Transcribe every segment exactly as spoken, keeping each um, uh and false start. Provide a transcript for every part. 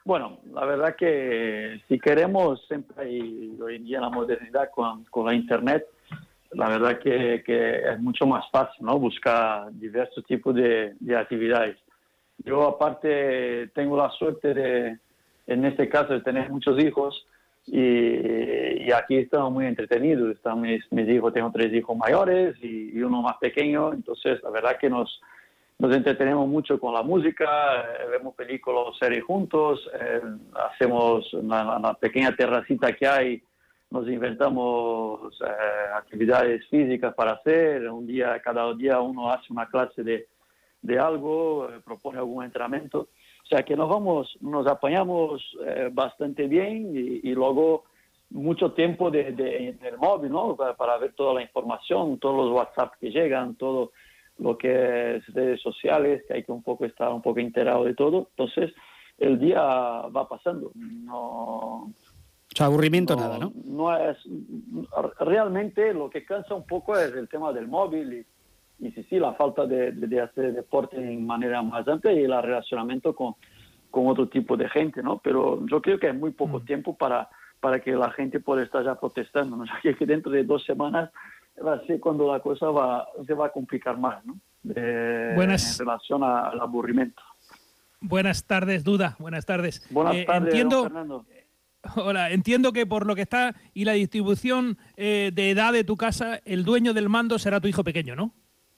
Bueno, la verdad que si queremos, siempre hay hoy en día la modernidad con, con la Internet, la verdad que, que es mucho más fácil, ¿no? Buscar diversos tipos de, de actividades. Yo aparte tengo la suerte de, en este caso, de tener muchos hijos y, y aquí estamos muy entretenidos. Están mis, mis hijos, tengo tres hijos mayores y, y uno más pequeño, entonces la verdad que nos... Nos entretenemos mucho con la música, eh, vemos películas o series juntos, eh, hacemos una, una pequeña terracita que hay, nos inventamos eh, actividades físicas para hacer, un día, cada día uno hace una clase de, de algo, eh, propone algún entrenamiento, o sea que nos vamos, nos apañamos eh, bastante bien y, y luego mucho tiempo de, de, en el móvil, ¿no? Para, para ver toda la información, todos los WhatsApp que llegan, todo lo que es redes sociales, que hay que un poco estar un poco enterado de todo. Entonces, el día va pasando. No, o sea, aburrimiento no, nada, ¿no? No es... Realmente lo que cansa un poco es el tema del móvil y, y sí, sí, la falta de, de, de hacer deporte de manera más amplia y el relacionamiento con, con otro tipo de gente, ¿no? Pero yo creo que hay muy poco mm. tiempo para, para que la gente pueda estar ya protestando, ¿no? O sea, que dentro de dos semanas va a ser cuando la cosa va, se va a complicar más, ¿no? De, Buenas. En relación a, al aburrimiento. Buenas tardes, Duda. Buenas tardes. Buenas eh, tardes, entiendo, don Fernando. Hola, entiendo que por lo que está y la distribución eh, de edad de tu casa, el dueño del mando será tu hijo pequeño, ¿no?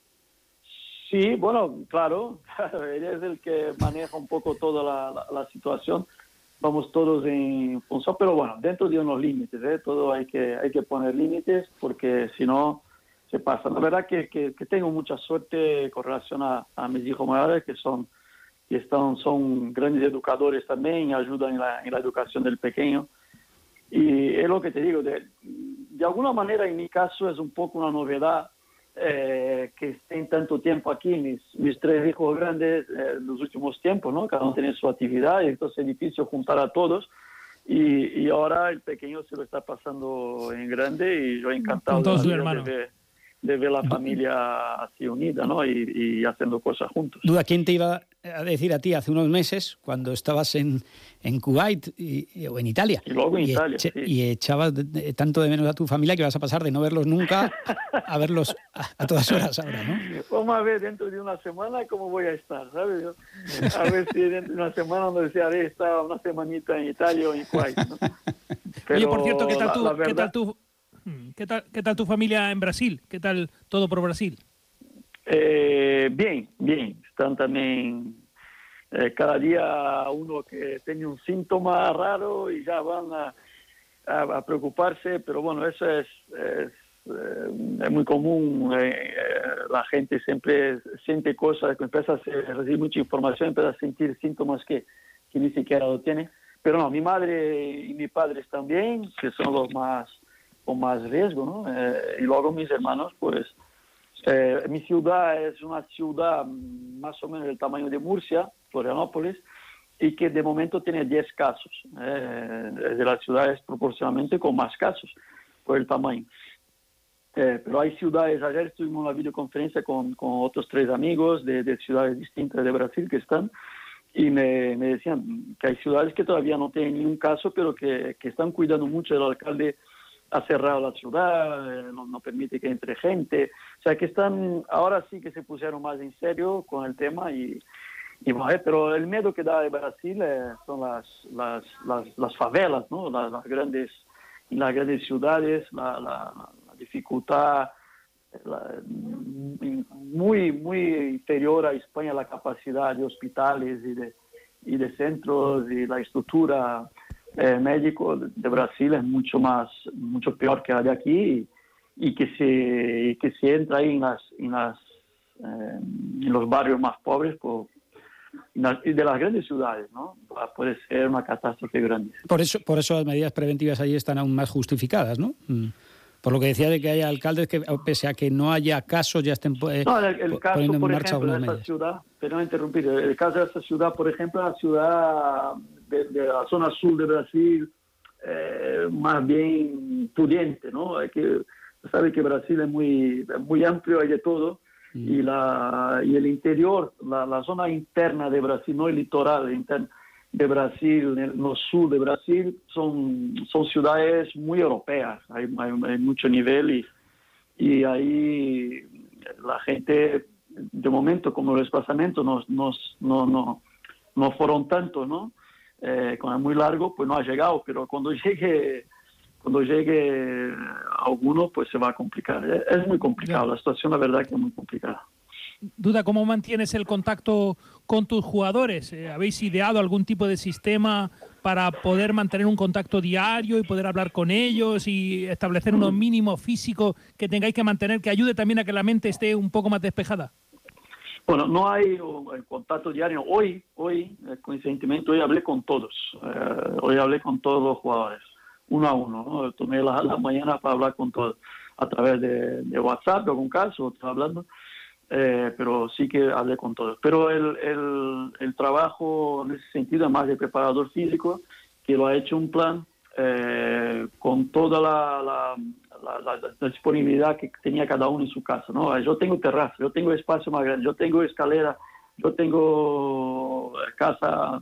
Sí, bueno, claro. Él es el que maneja un poco toda la, la, la situación. Vamos todos en función, pero bueno, dentro de unos límites, ¿eh? Todo hay que hay que poner límites porque si no se pasa. La verdad que, que, que tengo mucha suerte con relación a, a mis hijos mayores que son que están son grandes educadores también, ayudan en la, en la educación del pequeño. Y es lo que te digo, de, de alguna manera en mi caso es un poco una novedad eh, que estén tanto tiempo aquí, mis, mis tres hijos grandes, eh, los últimos tiempos, ¿no? Cada uno tiene su actividad y entonces es difícil juntar a todos. Y, y ahora el pequeño se lo está pasando en grande y yo encantado de, de, ver, de ver la familia así unida, ¿no? Y, y haciendo cosas juntos. Duda, ¿quién te iba a decir a ti hace unos meses, cuando estabas en, en Kuwait y, y, o en Italia? Y luego en y Italia, eche, sí. Y echabas de, de, tanto de menos a tu familia que vas a pasar de no verlos nunca a verlos a, a todas horas ahora, ¿no? Vamos a ver dentro de una semana cómo voy a estar, ¿sabes? Yo, a ver si dentro de una semana no desearé estar una semanita en Italia o en Kuwait, ¿no? Pero Oye, por cierto, ¿qué tal, tú, la, la verdad, ¿qué, tal tu, ¿qué, tal, ¿qué tal tu familia en Brasil? ¿Qué tal todo por Brasil? Eh, bien, bien. Están también... Eh, cada día uno que tiene un síntoma raro y ya van a, a, a preocuparse, pero bueno, eso es, es, eh, es muy común. Eh, la gente siempre siente cosas, empieza a recibir mucha información, empieza a sentir síntomas que, que ni siquiera lo tienen. Pero no, mi madre y mi padre están bien, que son los más con más riesgo, ¿no? Eh, y luego mis hermanos, pues, eh, mi ciudad es una ciudad más o menos del tamaño de Murcia, Florianópolis, y que de momento tiene diez casos. Eh, es de las ciudades proporcionalmente con más casos por el tamaño. Eh, pero hay ciudades, ayer estuvimos en una videoconferencia con, con otros tres amigos de, de ciudades distintas de Brasil que están, y me, me decían que hay ciudades que todavía no tienen ningún caso, pero que, que están cuidando mucho. El alcalde ha cerrado la ciudad, eh, no, no permite que entre gente. O sea que están, ahora sí que se pusieron más en serio con el tema y... Y, pero el miedo que da de Brasil eh, son las, las, las, las favelas, ¿no? Las, las, grandes, las grandes ciudades, la, la, la dificultad la, muy, muy inferior a España, la capacidad de hospitales y de, y de centros y la estructura eh, médico de Brasil es mucho más, mucho peor que la de aquí y, y que se, que se entra ahí en, las, en, las, eh, en los barrios más pobres por y de las grandes ciudades, ¿no? Puede ser una catástrofe grande. Por eso, por eso las medidas preventivas allí están aún más justificadas, ¿no? Por lo que decía de que haya alcaldes que, pese a que no haya casos, ya estén eh, no, el, el caso, poniendo en por marcha ejemplo, algunas de esta medidas. ciudad, pero no interrumpir, el caso de esta ciudad, por ejemplo, la ciudad de, de la zona sur de Brasil, eh, más bien pudiente, ¿no? Hay que sabe que Brasil es muy, muy amplio, hay de todo. Y, la, y el interior, la, la zona interna de Brasil, no el litoral, el interno, de Brasil, en el sur de Brasil, son, son ciudades muy europeas, hay, hay, hay mucho nivel y, y ahí la gente, de momento, como los desplazamientos no, no, no, no, no fueron tantos, ¿no? Eh, cuando es muy largo, pues no ha llegado, pero cuando llegue, cuando llegue alguno, pues se va a complicar. Es, es muy complicado, la situación, la verdad, que es muy complicada. Duda, ¿cómo mantienes el contacto con tus jugadores? Eh, ¿Habéis ideado algún tipo de sistema para poder mantener un contacto diario y poder hablar con ellos y establecer unos mínimos físicos que tengáis que mantener, que ayude también a que la mente esté un poco más despejada? Bueno, no hay un contacto diario. Hoy, hoy coincidentemente, hoy hablé con todos. Eh, hoy hablé con todos los jugadores, uno a uno, ¿no? Tomé la, la mañana para hablar con todos, a través de, de WhatsApp, en algún caso, estaba hablando. Eh, pero sí que hablé con todos. Pero el, el, el trabajo en ese sentido es más de preparador físico, que lo ha hecho un plan eh, con toda la, la, la, la, la disponibilidad que tenía cada uno en su casa, ¿no? Yo tengo terraza, yo tengo espacio más grande, yo tengo escalera, yo tengo casa,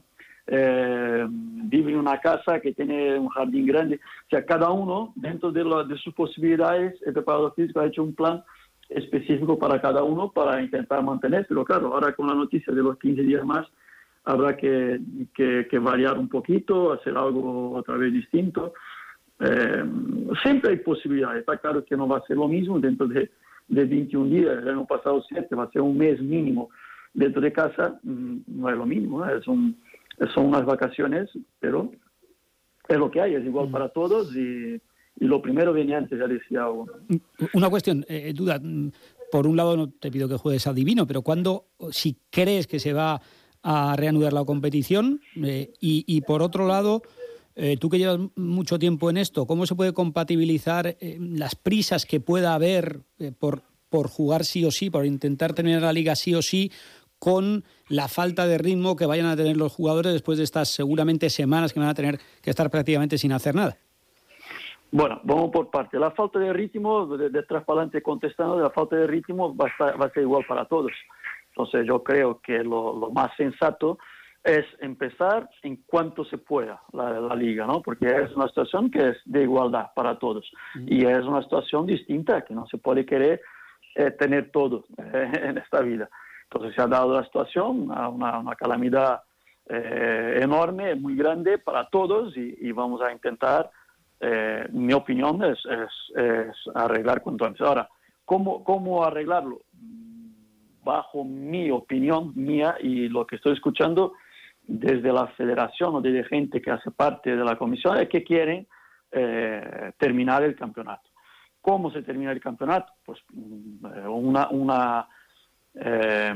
eh, vivo en una casa que tiene un jardín grande. O sea, cada uno, dentro de, lo, de sus posibilidades, el preparador físico ha hecho un plan específico para cada uno para intentar mantener, pero claro, ahora con la noticia de los quince días más habrá que, que, que variar un poquito, hacer algo otra vez distinto. Eh, siempre hay posibilidades, está claro que no va a ser lo mismo dentro de, de veintiún días, el año pasado siete, va a ser un mes mínimo dentro de casa, no es lo mismo, ¿no? Es un, son unas vacaciones, pero es lo que hay, es igual para todos y Y lo primero viene antes, ya decía uno. Una cuestión, eh, Duda, por un lado no te pido que juegues adivino, pero ¿cuándo, si crees que se va a reanudar la competición? Eh, y, y por otro lado, eh, tú que llevas mucho tiempo en esto, ¿cómo se puede compatibilizar eh, las prisas que pueda haber eh, por, por jugar sí o sí, por intentar tener la liga sí o sí, con la falta de ritmo que vayan a tener los jugadores después de estas seguramente semanas que van a tener que estar prácticamente sin hacer nada? Bueno, vamos por parte. La falta de ritmo, de, de atrás para adelante contestando, la falta de ritmo va a, estar, va a ser igual para todos. Entonces yo creo que lo, lo más sensato es empezar en cuanto se pueda la, la liga, ¿no? Porque es una situación que es de igualdad para todos. Mm. Y es una situación distinta, que no se puede querer eh, tener todo eh, en esta vida. Entonces se ha dado la situación, una, una calamidad eh, enorme, muy grande para todos y, y vamos a intentar. Eh, mi opinión es, es, es arreglar cuanto antes. Ahora, ¿cómo, ¿cómo arreglarlo? Bajo mi opinión, mía y lo que estoy escuchando desde la federación o desde gente que hace parte de la comisión, es que quieren eh, terminar el campeonato. ¿Cómo se termina el campeonato? Pues una... una eh,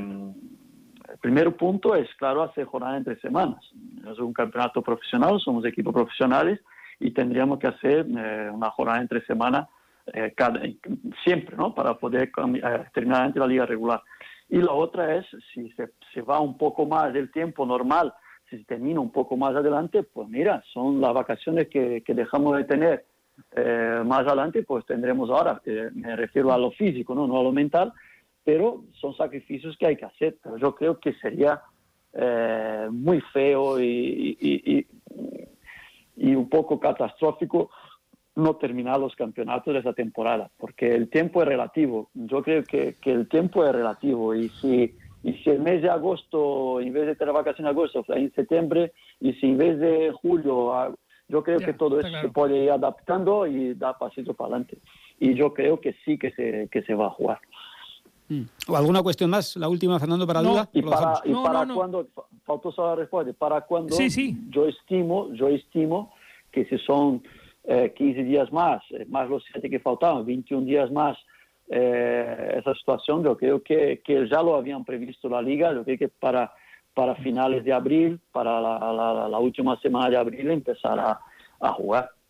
el primer punto es, claro, hacer jornada entre semanas. Es un campeonato profesional, somos equipos profesionales, y tendríamos que hacer eh, una jornada entre semana eh, cada, siempre, ¿no? Para poder eh, terminar entre la liga regular. Y la otra es, si se, se va un poco más del tiempo normal, si se termina un poco más adelante, pues mira, son las vacaciones que, que dejamos de tener eh, más adelante, pues tendremos ahora, eh, me refiero a lo físico, ¿no? No a lo mental, pero son sacrificios que hay que hacer. Pero yo creo que sería eh, muy feo y... y, y y un poco catastrófico no terminar los campeonatos de esa temporada, porque el tiempo es relativo. Yo creo que, que el tiempo es relativo y si, y si el mes de agosto, en vez de tener vacaciones en agosto, en septiembre, y si en vez de julio, yo creo ya, que todo eso claro. se puede ir adaptando y dar pasito para adelante. Y yo creo que sí que se, que se va a jugar. ¿O alguna cuestión más? La última, Fernando, para no, Duda. Y para, y no, para no, no. cuando, faltó solo la respuesta, para cuando sí, sí. yo estimo, yo estimo que si son eh, quince días más, eh, más los siete que faltaban, veintiún días más, eh, esa situación, yo creo que, que ya lo habían previsto la Liga, yo creo que para, para finales de abril, para la, la, la última semana de abril, empezar a, a jugar.